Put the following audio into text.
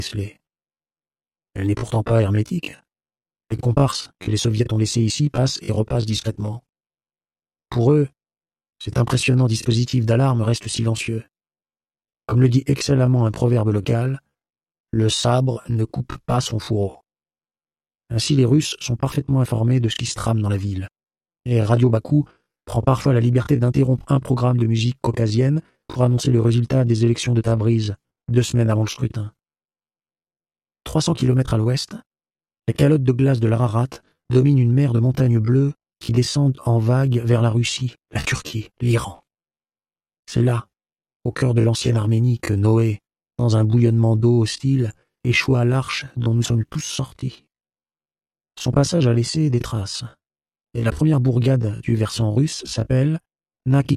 scellée. Elle n'est pourtant pas hermétique. Les comparses que les soviets ont laissés ici passent et repassent discrètement. Pour eux, cet impressionnant dispositif d'alarme reste silencieux. Comme le dit excellemment un proverbe local, le sabre ne coupe pas son fourreau. Ainsi, les Russes sont parfaitement informés de ce qui se trame dans la ville. Et Radio Bakou prend parfois la liberté d'interrompre un programme de musique caucasienne pour annoncer le résultat des élections de Tabriz, 2 semaines avant le scrutin. 300 km à l'ouest, les calottes de glace de l'Ararat dominent une mer de montagnes bleues qui descendent en vagues vers la Russie, la Turquie, l'Iran. C'est là, au cœur de l'ancienne Arménie, que Noé, dans un bouillonnement d'eau hostile, échoua à l'arche dont nous sommes tous sortis. Son passage a laissé des traces, et la première bourgade du versant russe s'appelle Naki